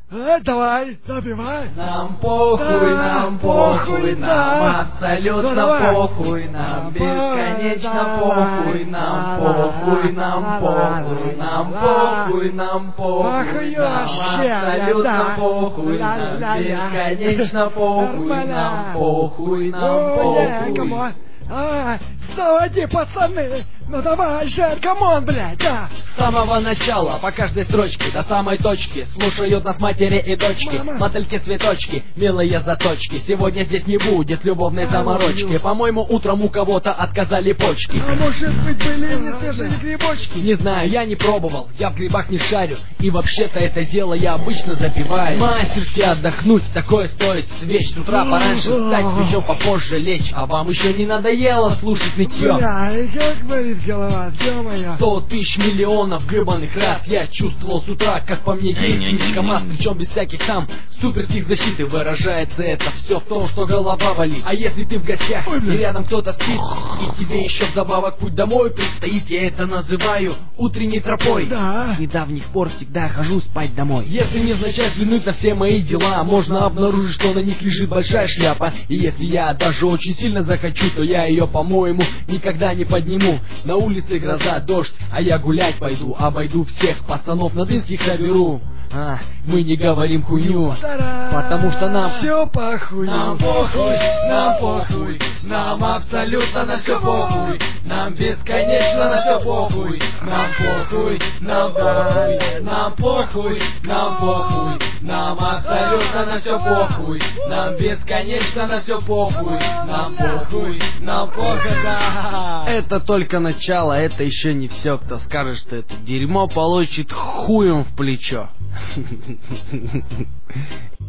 Давай, забивай. Нам похуй, нам похуй, нам абсолютно похуй, нам бесконечно похуй, нам похуй, нам похуй, нам похуй, нам похуй, нам абсолютно похуй, нам бесконечно похуй, нам похуй, нам похуй. Заводи, пацаны! Ну давай же, камон, блядь, да! С самого начала, по каждой строчке, до самой точки слушают нас матери и дочки. Мотыльки-цветочки, милые заточки. Сегодня здесь не будет любовной заморочки. По-моему, утром у кого-то отказали почки. А может быть, были не свежие грибочки? Не знаю, я не пробовал, я в грибах не шарю. И вообще-то это дело я обычно запиваю. Мастерски отдохнуть, такое стоит свеч. С утра пораньше встать, причем попозже лечь. А вам еще не надоело слушать нытье? Бля, и как болит голова, ё-моё. 100 тысяч миллионов гребаных раз я чувствовал с утра, как по мне гений КамАЗ, причем без всяких там суперских защит. И выражается это все в том, что голова болит. А если ты в гостях и рядом кто-то спит, и тебе еще вдобавок путь домой предстоит, я это называю утренней тропой. Да. С недавних пор всегда хожу спать домой. Если невзначай взглянуть на все мои дела, можно обнаружить, что на них лежит большая шляпа. И если я даже очень сильно захочу, то я ее, по-моему, никогда не подниму. На улице гроза, дождь, а я гулять пойду. Обойду всех пацанов, на дымских соберу. Мы не говорим хуйню, потому что нам все похуй. Нам похуй, нам похуй, нам абсолютно на все похуй. Нам бесконечно на все похуй. Нам похуй, нам похуй, нам похуй, нам похуй. Нам абсолютно на все похуй. Нам бесконечно на все похуй. Нам похуй, нам похуй, да. Это только начало, это еще не все. Кто скажет, что это дерьмо, получит хуем в плечо.